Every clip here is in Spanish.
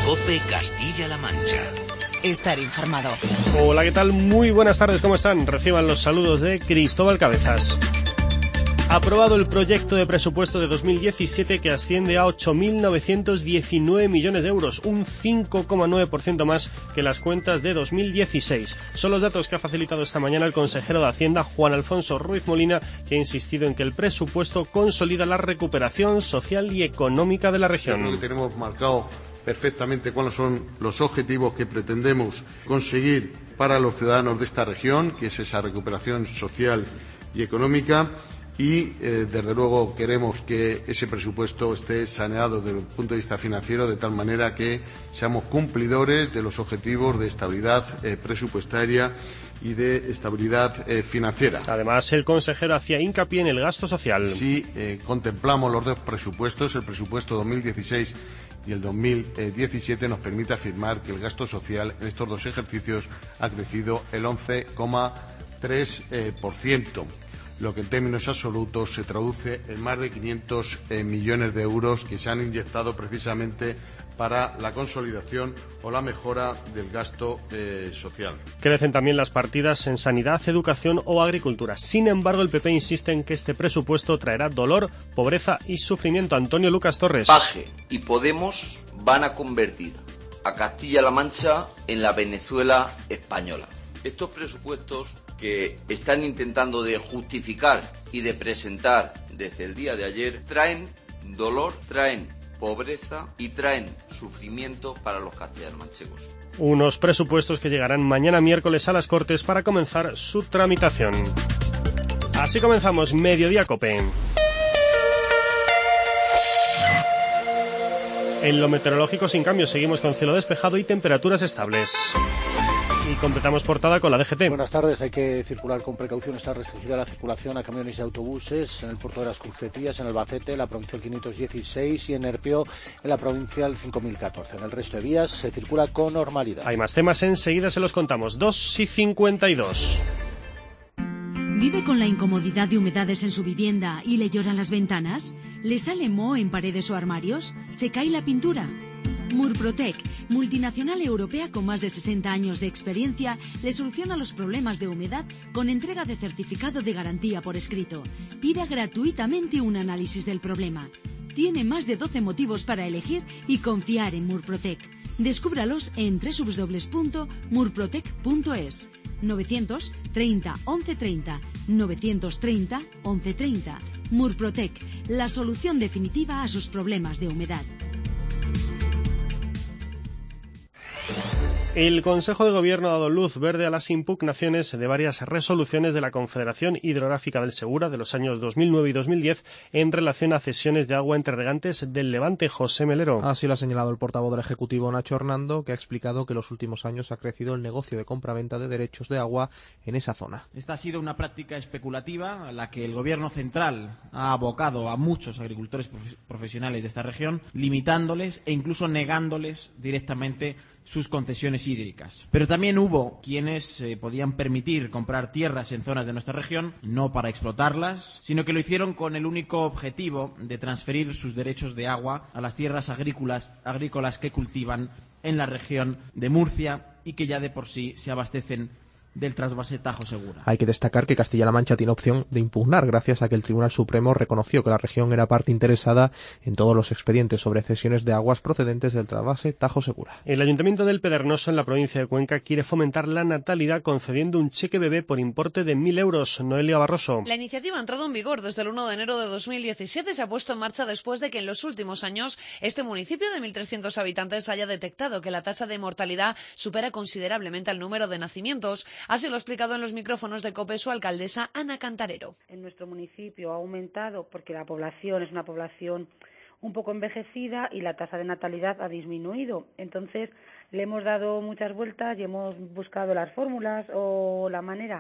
COPE Castilla-La Mancha. Estar informado. Hola, ¿qué tal? Muy buenas tardes, ¿cómo están? Reciban los saludos de Cristóbal Cabezas. Aprobado el proyecto de presupuesto de 2017 que asciende a 8.919 millones de euros, un 5,9% más que las cuentas de 2016. Son los datos que ha facilitado esta mañana el consejero de Hacienda, Juan Alfonso Ruiz Molina, que ha insistido en que el presupuesto consolida la recuperación social y económica de la región. Creo que tenemos marcado perfectamente cuáles son los objetivos que pretendemos conseguir para los ciudadanos de esta región, que es esa recuperación social y económica. Y, desde luego, queremos que ese presupuesto esté saneado desde el punto de vista financiero, de tal manera que seamos cumplidores de los objetivos de estabilidad presupuestaria y de estabilidad financiera. Además, el consejero hacía hincapié en el gasto social. Si contemplamos los dos presupuestos, el presupuesto 2016 y el 2017, nos permite afirmar que el gasto social en estos dos ejercicios ha crecido el 11,3%. Lo que en términos absolutos se traduce en más de 500 millones de euros que se han inyectado precisamente para la consolidación o la mejora del gasto social. Crecen también las partidas en sanidad, educación o agricultura. Sin embargo, el PP insiste en que este presupuesto traerá dolor, pobreza y sufrimiento. Antonio Lucas Torres. Paje y Podemos van a convertir a Castilla-La Mancha en la Venezuela española. Estos presupuestos que están intentando de justificar y de presentar desde el día de ayer traen dolor, traen pobreza y traen sufrimiento para los castellano-manchegos. Unos presupuestos que llegarán mañana miércoles a las Cortes para comenzar su tramitación. Así comenzamos Mediodía COPE. En lo meteorológico sin cambios seguimos con cielo despejado y temperaturas estables. Y completamos portada con la DGT. Buenas tardes, hay que circular con precaución. Está restringida la circulación a camiones y autobuses en el puerto de las Crucetías, en Albacete, en la provincial 516 y en Nerpio, en la provincial 5014. En el resto de vías se circula con normalidad. Hay más temas, enseguida se los contamos. 2:52. ¿Vive con la incomodidad de humedades en su vivienda y le lloran las ventanas? ¿Le sale moho en paredes o armarios? ¿Se cae la pintura? Murprotec, multinacional europea con más de 60 años de experiencia, le soluciona los problemas de humedad con entrega de certificado de garantía por escrito. Pida gratuitamente un análisis del problema. Tiene más de 12 motivos para elegir y confiar en Murprotec. Descúbralos en www.murprotec.es. 930 1130 930 1130. Murprotec, la solución definitiva a sus problemas de humedad. El Consejo de Gobierno ha dado luz verde a las impugnaciones de varias resoluciones de la Confederación Hidrográfica del Segura de los años 2009 y 2010 en relación a cesiones de agua entre regantes del Levante. José Melero. Así lo ha señalado el portavoz del Ejecutivo, Nacho Hernando, que ha explicado que en los últimos años ha crecido el negocio de compraventa de derechos de agua en esa zona. Esta ha sido una práctica especulativa a la que el Gobierno central ha abocado a muchos agricultores profesionales de esta región, limitándoles e incluso negándoles directamente sus concesiones hídricas. Pero también hubo quienes podían permitir comprar tierras en zonas de nuestra región, no para explotarlas, sino que lo hicieron con el único objetivo de transferir sus derechos de agua a las tierras agrícolas que cultivan en la región de Murcia y que ya de por sí se abastecen del trasvase Tajo Segura. Hay que destacar que Castilla-La Mancha tiene opción de impugnar gracias a que el Tribunal Supremo reconoció que la región era parte interesada en todos los expedientes sobre cesiones de aguas procedentes del trasvase Tajo Segura. El Ayuntamiento del Pedregoso en la provincia de Cuenca quiere fomentar la natalidad concediendo un cheque bebé por importe de 1.000 euros. Noelia Barroso. La iniciativa ha entrado en vigor desde el 1 de enero de 2017. Se ha puesto en marcha después de que en los últimos años este municipio de 1.300 habitantes haya detectado que la tasa de mortalidad supera considerablemente al número de nacimientos. Así lo ha explicado en los micrófonos de COPE su alcaldesa Ana Cantarero. En nuestro municipio ha aumentado porque la población es una población un poco envejecida y la tasa de natalidad ha disminuido. Entonces le hemos dado muchas vueltas y hemos buscado las fórmulas o la manera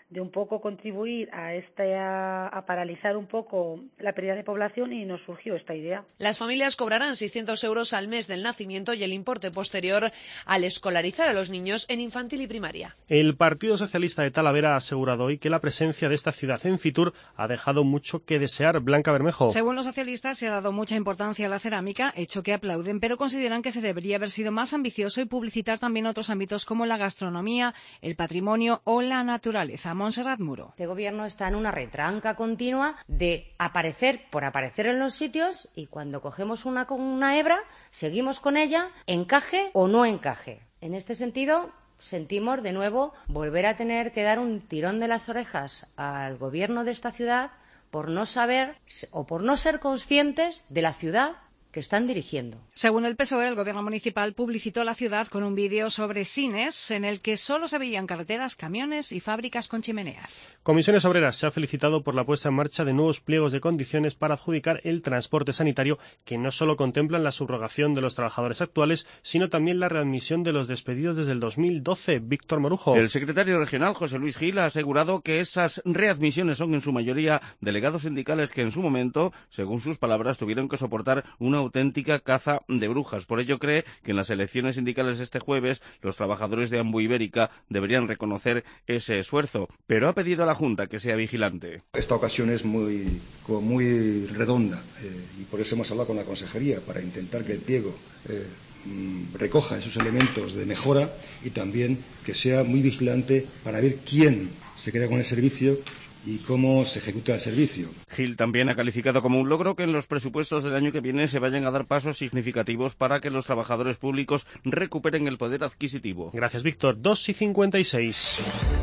un poco contribuir a paralizar un poco la pérdida de población, y nos surgió esta idea. Las familias cobrarán 600 euros al mes del nacimiento y el importe posterior al escolarizar a los niños en infantil y primaria. El Partido Socialista de Talavera ha asegurado hoy que la presencia de esta ciudad en Fitur ha dejado mucho que desear. Blanca Bermejo. Según los socialistas, se ha dado mucha importancia a la cerámica, hecho que aplauden, pero consideran que se debería haber sido más ambicioso y publicitar también otros ámbitos como la gastronomía, el patrimonio o la naturaleza. Montserrat Muro. Este gobierno está en una retranca continua de aparecer por aparecer en los sitios, y cuando cogemos una hebra, seguimos con ella, encaje o no encaje. En este sentido, sentimos de nuevo volver a tener que dar un tirón de las orejas al gobierno de esta ciudad por no saber o por no ser conscientes de la ciudad que están dirigiendo. Según el PSOE, el gobierno municipal publicitó la ciudad con un vídeo sobre cines en el que solo se veían carreteras, camiones y fábricas con chimeneas. Comisiones Obreras se ha felicitado por la puesta en marcha de nuevos pliegos de condiciones para adjudicar el transporte sanitario, que no solo contemplan la subrogación de los trabajadores actuales, sino también la readmisión de los despedidos desde el 2012. Víctor Morujo. El secretario regional, José Luis Gil, ha asegurado que esas readmisiones son en su mayoría delegados sindicales que en su momento, según sus palabras, tuvieron que soportar una auténtica caza de brujas. Por ello cree que en las elecciones sindicales este jueves los trabajadores de Ambuibérica deberían reconocer ese esfuerzo, pero ha pedido a la Junta que sea vigilante. Esta ocasión es muy redonda y por eso hemos hablado con la Consejería para intentar que el pliego recoja esos elementos de mejora y también que sea muy vigilante para ver quién se queda con el servicio y cómo se ejecuta el servicio. Gil también ha calificado como un logro que en los presupuestos del año que viene se vayan a dar pasos significativos para que los trabajadores públicos recuperen el poder adquisitivo. Gracias, Víctor. 2:56.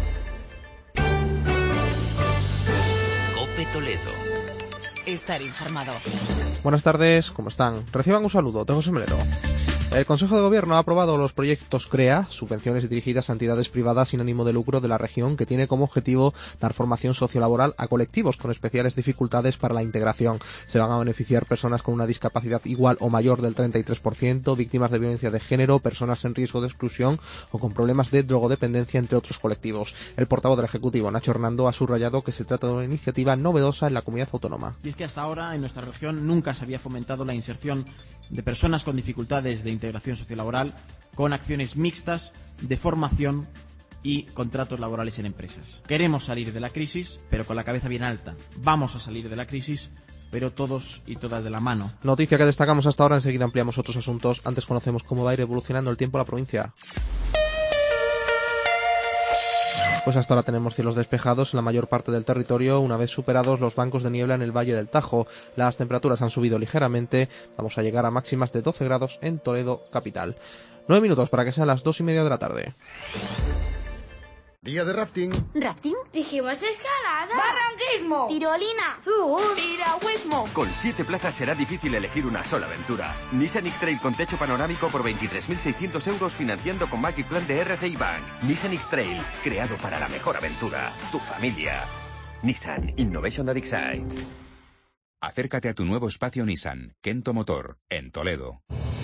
COPE Toledo. Estar informado. Buenas tardes, ¿cómo están? Reciban un saludo de José Melero. El Consejo de Gobierno ha aprobado los proyectos CREA, subvenciones dirigidas a entidades privadas sin ánimo de lucro de la región, que tiene como objetivo dar formación sociolaboral a colectivos con especiales dificultades para la integración. Se van a beneficiar personas con una discapacidad igual o mayor del 33%, víctimas de violencia de género, personas en riesgo de exclusión o con problemas de drogodependencia, entre otros colectivos. El portavoz del Ejecutivo, Nacho Hernando, ha subrayado que se trata de una iniciativa novedosa en la comunidad autónoma. Y es que hasta ahora en nuestra región nunca se había fomentado la inserción de personas con dificultades de integración sociolaboral con acciones mixtas de formación y contratos laborales en empresas. Queremos salir de la crisis, pero con la cabeza bien alta. Vamos a salir de la crisis, pero todos y todas de la mano. Noticia que destacamos hasta ahora, enseguida ampliamos otros asuntos. Antes conocemos cómo va a ir evolucionando el tiempo en la provincia. Pues hasta ahora tenemos cielos despejados en la mayor parte del territorio, una vez superados los bancos de niebla en el Valle del Tajo. Las temperaturas han subido ligeramente, vamos a llegar a máximas de 12 grados en Toledo capital. 9 minutos para que sean las 2:30 de la tarde. Día de rafting. ¿Rafting? Dijimos escalada. Barranquismo. Tirolina. Sur. Piragüismo. Con 7 plazas será difícil elegir una sola aventura. Nissan X-Trail con techo panorámico por 23.600 euros financiando con Magic Plan de RCI Bank. Nissan X-Trail, creado para la mejor aventura. Tu familia. Nissan Innovation that excites. Acércate a tu nuevo espacio Nissan, Kento Motor, en Toledo.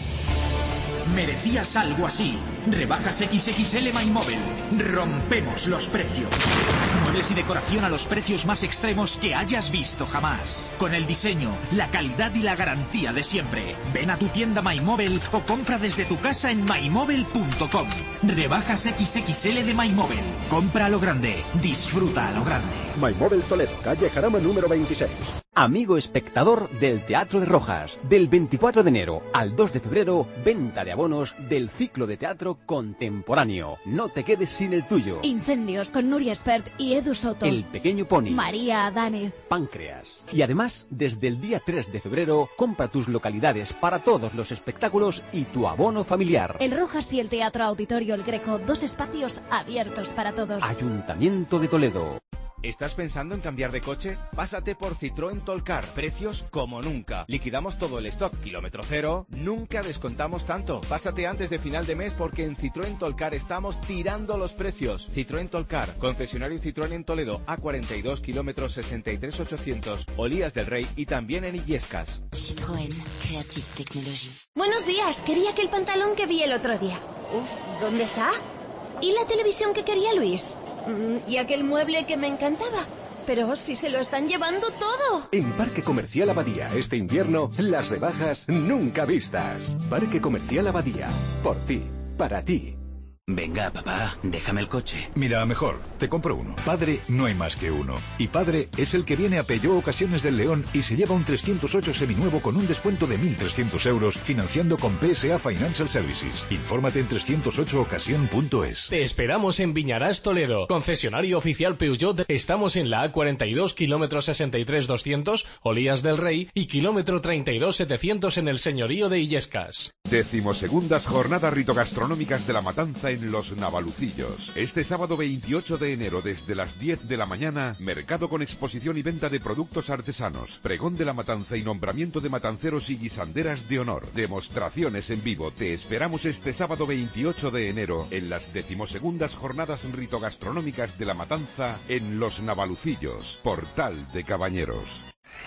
Merecías algo así. Rebajas XXL MyMobile. Rompemos los precios. Muebles y decoración a los precios más extremos que hayas visto jamás. Con el diseño, la calidad y la garantía de siempre. Ven a tu tienda MyMobile o compra desde tu casa en mymobile.com. Rebajas XXL de MyMobile. Compra a lo grande. Disfruta a lo grande. MyMobile Toledo, calle Jarama número 26. Amigo espectador del Teatro de Rojas, del 24 de enero al 2 de febrero, venta de abonos del ciclo de teatro contemporáneo. No te quedes sin el tuyo. Incendios con Nuria Espert y Edu Soto. El Pequeño Pony. María Adánez. Páncreas. Y además, desde el día 3 de febrero, compra tus localidades para todos los espectáculos y tu abono familiar. El Rojas y el Teatro Auditorio El Greco, 2 espacios abiertos para todos. Ayuntamiento de Toledo. ¿Estás pensando en cambiar de coche? Pásate por Citroën Tolcar. Precios como nunca. Liquidamos todo el stock. Kilómetro cero. Nunca descontamos tanto. Pásate antes de final de mes porque en Citroën Tolcar estamos tirando los precios. Citroën Tolcar. Concesionario Citroën en Toledo. A42 kilómetros 63800. Olías del Rey y también en Illescas. Citroën Creative Technology. Buenos días. Quería aquel pantalón que vi el otro día. ¿Dónde está? ¿Y la televisión que quería Luis? ¿Y aquel mueble que me encantaba? Pero si se lo están llevando todo. En Parque Comercial Abadía, este invierno, las rebajas nunca vistas. Parque Comercial Abadía. Por ti, para ti. Venga, papá, déjame el coche. Mira, mejor, te compro uno. Padre, no hay más que uno. Y padre es el que viene a Peugeot Ocasiones del León y se lleva un 308 seminuevo con un descuento de 1.300 euros financiando con PSA Financial Services. Infórmate en 308ocasión.es. Te esperamos en Viñarás, Toledo. Concesionario oficial Peugeot. Estamos en la A42, kilómetro 63-200, Olías del Rey, y kilómetro 32-700 en el Señorío de Illescas. 12ª Jornadas Ritogastronómicas de la Matanza en Los Navalucillos. Este sábado 28 de enero desde las 10 de la mañana, mercado con exposición y venta de productos artesanos, pregón de la matanza y nombramiento de matanceros y guisanderas de honor, demostraciones en vivo. Te esperamos este sábado 28 de enero en las 12ª Jornadas Ritogastronómicas de la Matanza en Los Navalucillos, Portal de Cabañeros.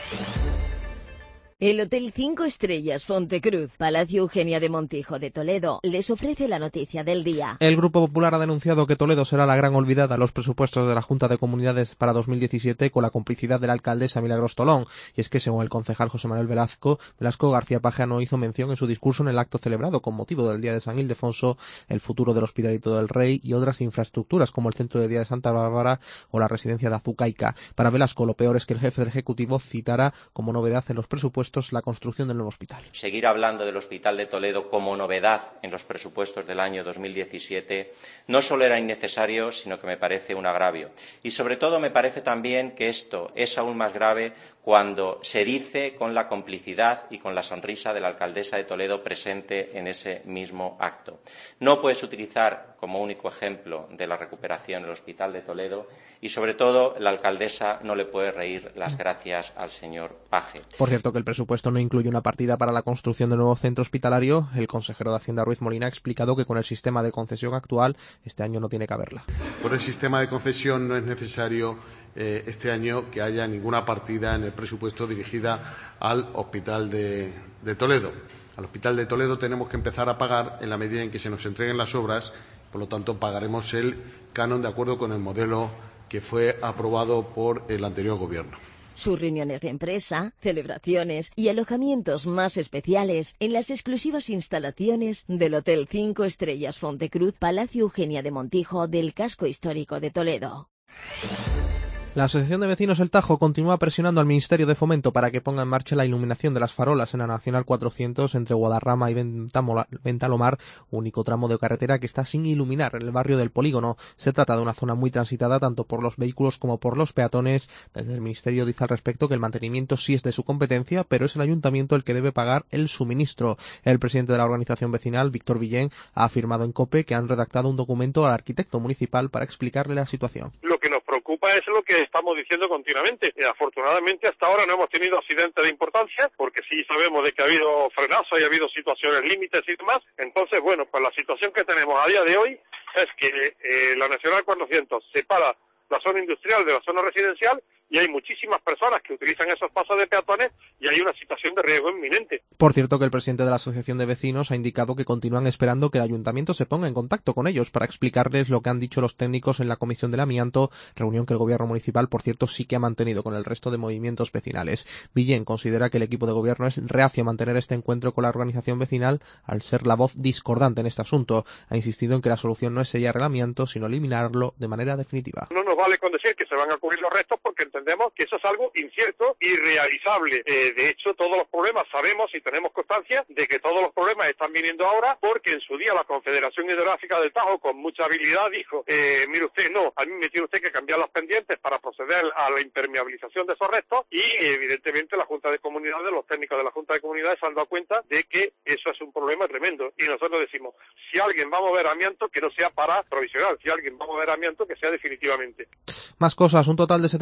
El Hotel 5 Estrellas Fontecruz, Palacio Eugenia de Montijo de Toledo, les ofrece la noticia del día. El Grupo Popular ha denunciado que Toledo será la gran olvidada en los presupuestos de la Junta de Comunidades para 2017 con la complicidad de la alcaldesa Milagros Tolón. Y es que, según el concejal José Manuel Velasco, García Paja no hizo mención en su discurso en el acto celebrado con motivo del Día de San Ildefonso, el futuro del Hospitalito del Rey y otras infraestructuras como el Centro de Día de Santa Bárbara o la residencia de Azucaica. Para Velasco, lo peor es que el jefe del Ejecutivo citara como novedad en los presupuestos la construcción del nuevo hospital. Seguir hablando del Hospital de Toledo como novedad en los presupuestos del año 2017 no solo era innecesario, sino que me parece un agravio. Y sobre todo me parece también que esto es aún más grave cuando se dice con la complicidad y con la sonrisa de la alcaldesa de Toledo presente en ese mismo acto. No puedes utilizar como único ejemplo de la recuperación el Hospital de Toledo y, sobre todo, la alcaldesa no le puede reír las gracias al señor Paje. Por cierto, que el presupuesto no incluye una partida para la construcción del nuevo centro hospitalario. El consejero de Hacienda, Ruiz Molina, ha explicado que con el sistema de concesión actual este año no tiene que haberla. Por el sistema de concesión no es necesario este año que haya ninguna partida en el presupuesto dirigida al Hospital de Toledo. Al Hospital de Toledo tenemos que empezar a pagar en la medida en que se nos entreguen las obras, por lo tanto pagaremos el canon de acuerdo con el modelo que fue aprobado por el anterior Gobierno. Sus reuniones de empresa, celebraciones y alojamientos más especiales en las exclusivas instalaciones del Hotel 5 Estrellas Fontecruz, Palacio Eugenia de Montijo del Casco Histórico de Toledo. La Asociación de Vecinos El Tajo continúa presionando al Ministerio de Fomento para que ponga en marcha la iluminación de las farolas en la Nacional 400 entre Guadarrama y Ventalomar, único tramo de carretera que está sin iluminar en el barrio del Polígono. Se trata de una zona muy transitada tanto por los vehículos como por los peatones. Desde el Ministerio dice al respecto que el mantenimiento sí es de su competencia, pero es el Ayuntamiento el que debe pagar el suministro. El presidente de la organización vecinal, Víctor Villén, ha afirmado en COPE que han redactado un documento al arquitecto municipal para explicarle la situación. Lo que nos preocupa es lo que estamos diciendo continuamente. Afortunadamente hasta ahora no hemos tenido accidentes de importancia, porque sí sabemos de que ha habido frenazos y ha habido situaciones límites y demás. Entonces, bueno, pues la situación que tenemos a día de hoy es que la Nacional 400 separa la zona industrial de la zona residencial y hay muchísimas personas que utilizan esos pasos de peatones y hay una situación de riesgo inminente. Por cierto, que el presidente de la Asociación de Vecinos ha indicado que continúan esperando que el Ayuntamiento se ponga en contacto con ellos para explicarles lo que han dicho los técnicos en la Comisión del Amianto, reunión que el Gobierno municipal, por cierto, sí que ha mantenido con el resto de movimientos vecinales. Villén considera que el equipo de Gobierno es reacio a mantener este encuentro con la organización vecinal al ser la voz discordante en este asunto. Ha insistido en que la solución no es sellar el amianto, sino eliminarlo de manera definitiva. No nos vale con decir que se van a cubrir los restos porque entendemos que eso es algo incierto y realizable. De hecho, todos los problemas sabemos y tenemos constancia de que todos los problemas están viniendo ahora porque en su día la Confederación Hidrográfica del Tajo con mucha habilidad dijo, mire usted, no, a mí me tiene usted que cambiar las pendientes para proceder a la impermeabilización de esos restos y evidentemente la Junta de Comunidades, los técnicos de la Junta de Comunidades se han dado cuenta de que eso es un problema tremendo y nosotros decimos, si alguien va a mover amianto, que no sea para provisional, si alguien va a mover amianto, que sea definitivamente. Más cosas, un total de 70 empresarios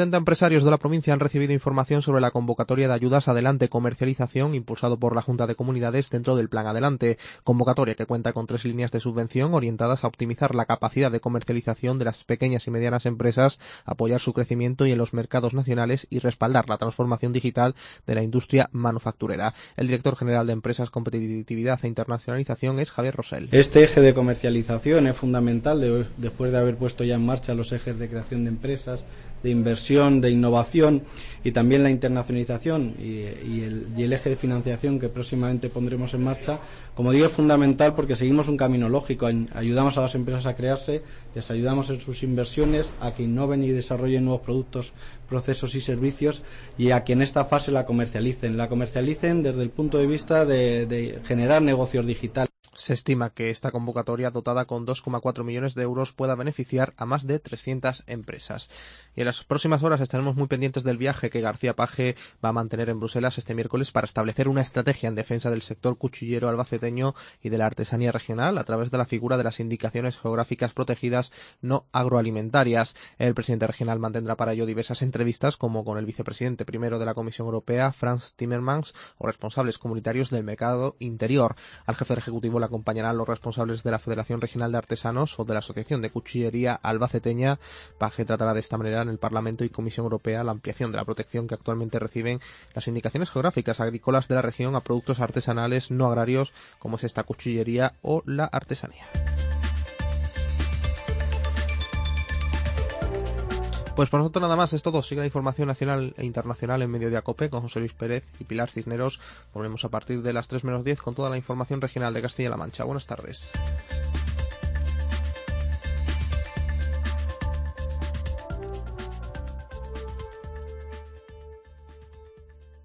empresarios de la provincia han recibido información sobre la convocatoria de ayudas Adelante Comercialización impulsado por la Junta de Comunidades dentro del Plan Adelante, convocatoria que cuenta con 3 líneas de subvención orientadas a optimizar la capacidad de comercialización de las pequeñas y medianas empresas, apoyar su crecimiento y en los mercados nacionales y respaldar la transformación digital de la industria manufacturera. El director general de Empresas, Competitividad e Internacionalización es Javier Rosell. Este eje de comercialización es fundamental después de haber puesto ya en marcha los ejes de creación de empresas, de inversión, de innovación y también la internacionalización y el eje de financiación que próximamente pondremos en marcha. Como digo, es fundamental porque seguimos un camino lógico. Ayudamos a las empresas a crearse, les ayudamos en sus inversiones, a que innoven y desarrollen nuevos productos, procesos y servicios y a que en esta fase la comercialicen desde el punto de vista de generar negocios digitales. Se estima que esta convocatoria, dotada con 2,4 millones de euros, pueda beneficiar a más de 300 empresas. Y en las próximas horas estaremos muy pendientes del viaje que García Paje va a mantener en Bruselas este miércoles para establecer una estrategia en defensa del sector cuchillero albaceteño y de la artesanía regional a través de la figura de las indicaciones geográficas protegidas no agroalimentarias. El presidente regional mantendrá para ello diversas entrevistas, como con el vicepresidente primero de la Comisión Europea, Frans Timmermans, o responsables comunitarios del mercado interior. Al jefe del Ejecutivo le acompañarán los responsables de la Federación Regional de Artesanos o de la Asociación de Cuchillería Albaceteña. Paje tratará de esta manera en el Parlamento y Comisión Europea la ampliación de la protección que actualmente reciben las indicaciones geográficas agrícolas de la región a productos artesanales no agrarios, como es esta cuchillería o la artesanía. Pues por nosotros nada más, es todo. Sigue la información nacional e internacional en Mediodía COPE con José Luis Pérez y Pilar Cisneros. Volvemos a partir de las 3 menos 10 con toda la información regional de Castilla-La Mancha. Buenas tardes.